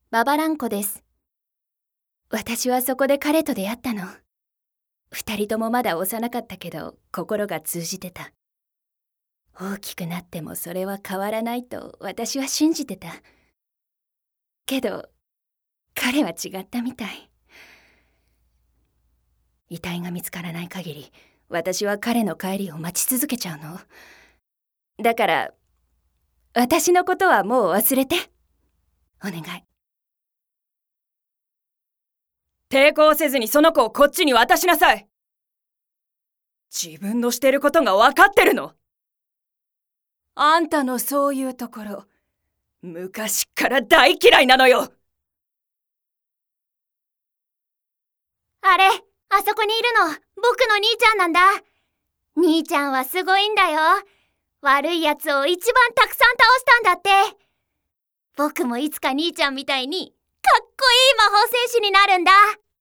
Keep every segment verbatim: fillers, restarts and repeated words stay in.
ババランコです。私はそこで彼と出会ったの。二人ともまだ幼かったけど心が通じてた。大きくなってもそれは変わらないと私は信じてた。けど彼は違ったみたい。遺体が見つからない限り私は彼の帰りを待ち続けちゃうの。だから私のことはもう忘れて。お願い。 抵抗せずにその子をこっちに渡しなさい。自分のしてることが分かってるの。あんたのそういうところ、昔っから大嫌いなのよ。 あれ、あそこにいるの、僕の兄ちゃんなんだ。兄ちゃんはすごいんだよ。悪いやつを一番たくさん倒したんだって。僕もいつか兄ちゃんみたいにかっこいい魔法戦士になるんだ。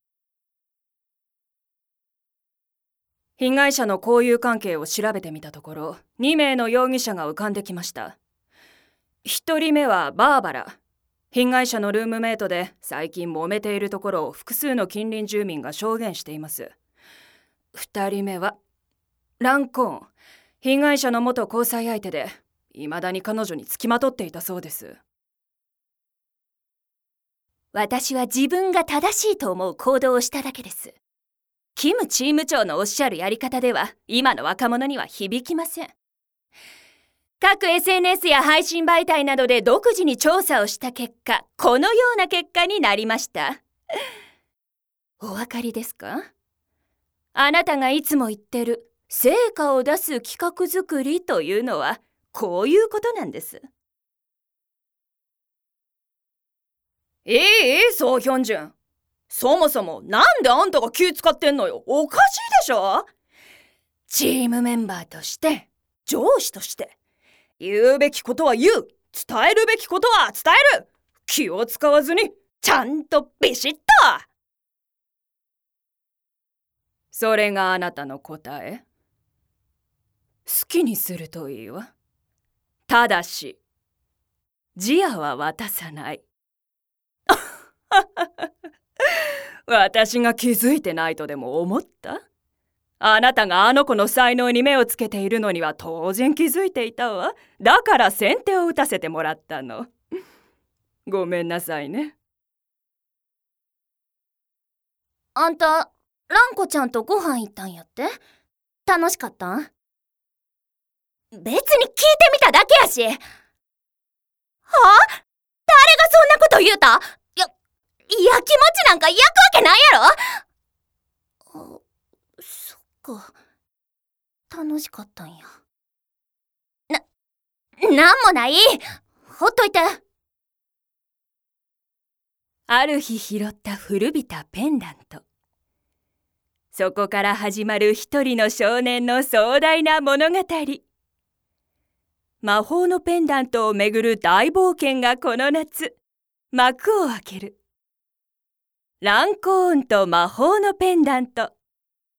被害者の交友関係を調べてみたところ、にめいの容疑者が浮かんできました。ひとりめはバーバラ。被害者のルームメイトで最近揉めているところを複数の近隣住民が証言しています。ふたりめはランコーン。被害者の元交際相手で、未だに彼女につきまとっていたそうです。 私は自分が正しいと思う行動をしただけです。キムチーム長のおっしゃるやり方では今の若者には響きません。各 エスエヌエス や配信媒体などで独自に調査をした結果、このような結果になりました。お分かりですか？あなたがいつも言ってる成果を出す企画作りというのはこういうことなんです。 ええええ、ソ・ヒョンジュン。そもそもなんであんたが気使ってんのよ。おかしいでしょ。チームメンバーとして上司として言うべきことは言う、伝えるべきことは伝える。気を使わずにちゃんとビシッと。それがあなたの答え？好きにするといいわ。ただしジアは渡さない。私が気づいてないとでも思った？あなたがあの子の才能に目をつけているのには当然気づいていたわ。だから先手を打たせてもらったの。ごめんなさいね。 あんた、ランコちゃんとご飯行ったんやって？楽しかったん？別に聞いてみただけやし。はあ？誰がそんなこと言うた？や、やきもちなんか焼くわけないやろ。あ、そっか。楽しかったんや。な、なんもない。ほっといて。ある日拾った古びたペンダント。そこから始まる一人の少年の壮大な物語。魔法のペンダントをめぐる大冒険がこの夏、幕を開ける。ランコーンと魔法のペンダント。